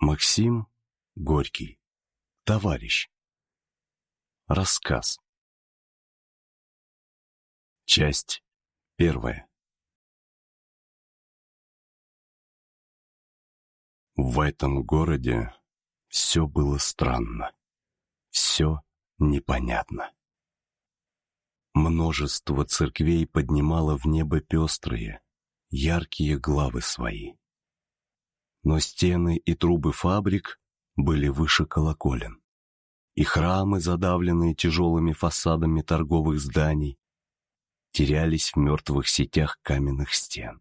Максим Горький. Товарищ. Рассказ. Часть 1. В этом городе все было странно, все непонятно. Множество церквей поднимало в небо пестрые, яркие главы свои. Но стены и трубы фабрик были выше колоколен, и храмы, задавленные тяжелыми фасадами торговых зданий, терялись в мертвых сетях каменных стен.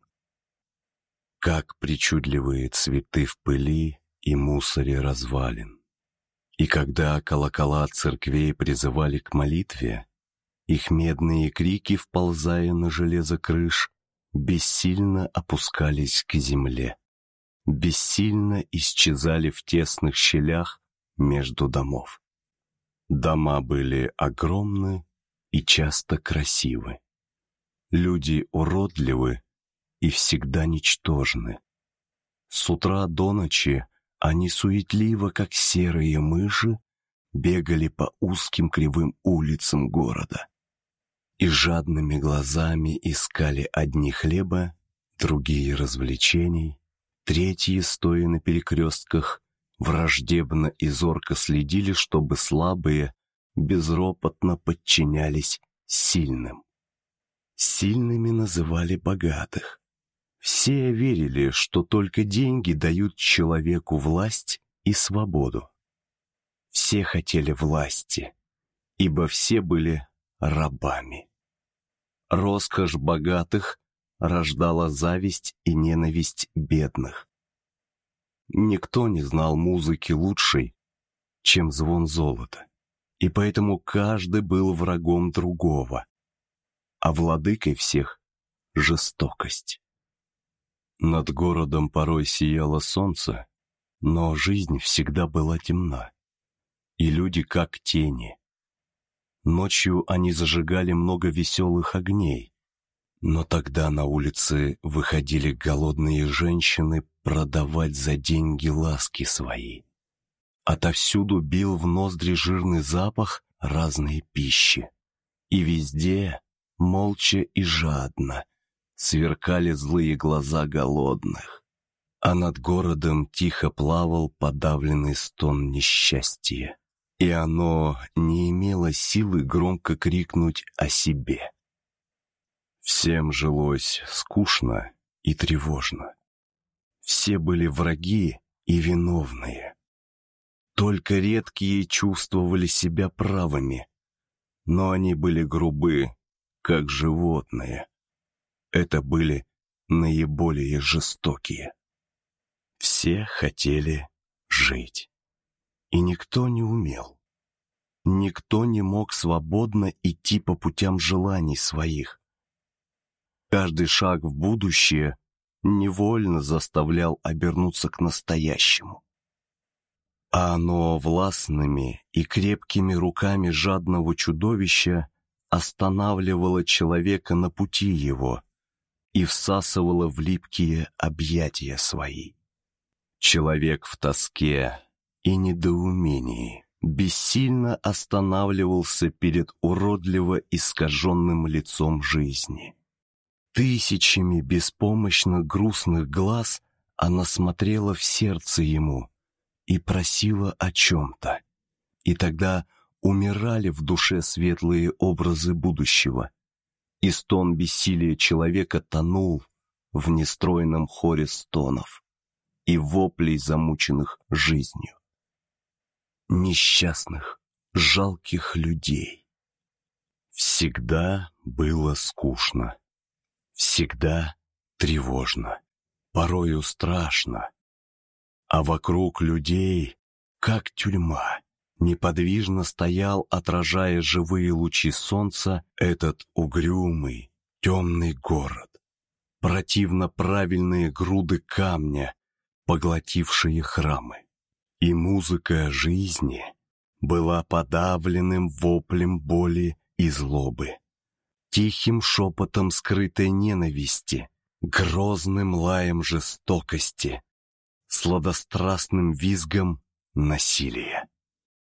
Как причудливые цветы в пыли и мусоре развалин. И когда колокола церквей призывали к молитве, их медные крики, вползая на железо крыш, бессильно опускались к земле, бессильно исчезали в тесных щелях между домов. Дома были огромны и часто красивы. Люди уродливы и всегда ничтожны. С утра до ночи они суетливо, как серые мыши, бегали по узким кривым улицам города и жадными глазами искали одни хлеба, другие развлечений, третьи, стоя на перекрестках, враждебно и зорко следили, чтобы слабые безропотно подчинялись сильным. Сильными называли богатых. Все верили, что только деньги дают человеку власть и свободу. Все хотели власти, ибо все были рабами. Роскошь богатых рождала зависть и ненависть бедных. Никто не знал музыки лучшей, чем звон золота, и поэтому каждый был врагом другого, а владыкой всех — жестокость. Над городом порой сияло солнце, но жизнь всегда была темна, и люди как тени. Ночью они зажигали много веселых огней, но тогда на улице выходили голодные женщины продавать за деньги ласки свои. Отовсюду бил в ноздри жирный запах разной пищи, и везде, молча и жадно, сверкали злые глаза голодных, а над городом тихо плавал подавленный стон несчастья, и оно не имело силы громко крикнуть о себе. Всем жилось скучно и тревожно. Все были враги и виновные. Только редкие чувствовали себя правыми, но они были грубы, как животные. Это были наиболее жестокие. Все хотели жить, и никто не умел. Никто не мог свободно идти по путям желаний своих. Каждый шаг в будущее невольно заставлял обернуться к настоящему. А оно властными и крепкими руками жадного чудовища останавливало человека на пути его и всасывало в липкие объятия свои. Человек в тоске и недоумении бессильно останавливался перед уродливо искаженным лицом жизни. Тысячами беспомощно грустных глаз она смотрела в сердце ему и просила о чем-то. И тогда умирали в душе светлые образы будущего, и стон бессилия человека тонул в нестройном хоре стонов и воплей, замученных жизнью. Несчастных, жалких людей. Всегда было скучно. Всегда тревожно, порою страшно, а вокруг людей, как тюрьма, неподвижно стоял, отражая живые лучи солнца, этот угрюмый, темный город, противно правильные груды камня, поглотившие храмы. И музыка жизни была подавленным воплем боли и злобы, тихим шепотом скрытой ненависти, грозным лаем жестокости, сладострастным визгом насилия.